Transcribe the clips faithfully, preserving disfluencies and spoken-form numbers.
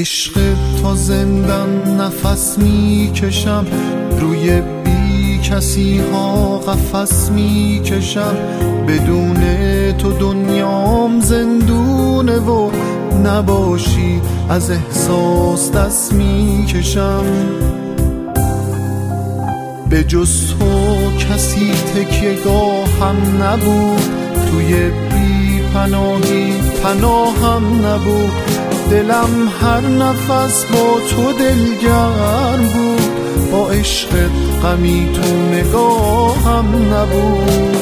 عشق تا زندن نفس می کشم، روی بی کسی ها قفس می کشم. بدون تو دنیام زندونه و نباشی از احساس دست می کشم. به جز تو کسی تکیه‌گاهم نبود، توی بی پناهی پناهم نبود. دلم هر نفس با تو دلگرم بود، با عشقت غمی تو نگاهم نبود.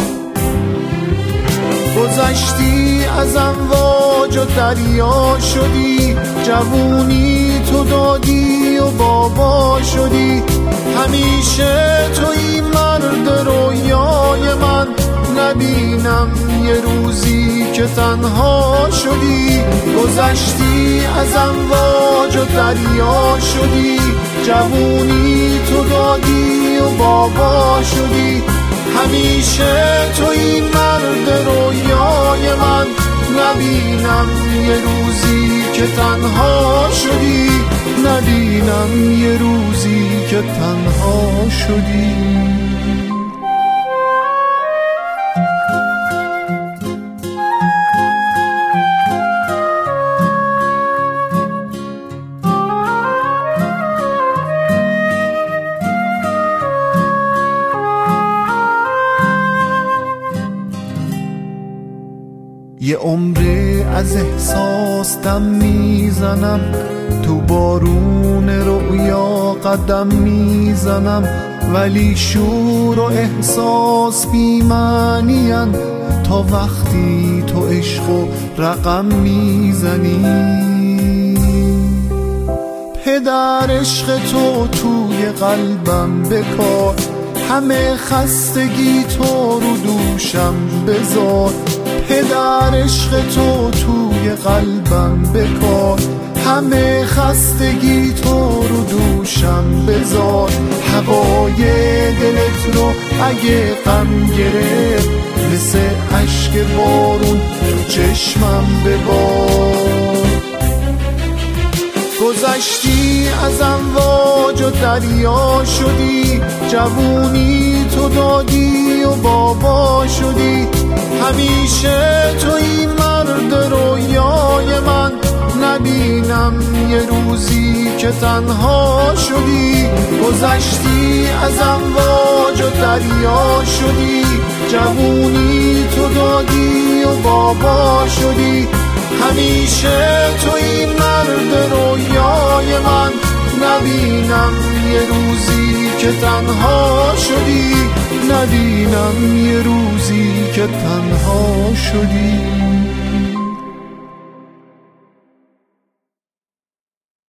گذشتی از امواج و دریا شدی، جوونی تو دادی و بابا شدی. همیشه تویی مرد رویای من، نبینم یه روزی که تنها شدی. گذشتی از امواج و دریا شدی، جوونی تو دادی و بابا شدی. همیشه تویی مرد رویای من، نبینم یه روزی که تنها شدی. نبینم یه روزی که تنها شدی. یه عمره از احساس دم میزنم، تو بارون رؤیا قدم میزنم. ولی شور و احساس بی معنین، تا وقتی تو عشق و رقم میزنی. پدر عشق تو توی قلبم بکار، همه خستگی تو رو دوشم بذار. پدر عشق تو توی قلبم بکار، همه خستگی تو رو دوشم بذار. هوای دلت رو اگه غم گرفت، مثل اشک بارون تو چشمم ببار. گذشتی از امواج و دریا شدی، جوونی تو دادی و بابا شدی. همیشه تویی مرد رویای من، نبینم یه روزی که تنها شدی. گذشتی از امواج و دریا شدی، جوونی تو دادی و بابا شدی. همیشه تویی مرد رویای من، نبینم یه روزی که تنها شدی. نبینم یه روزی که تنها شدی.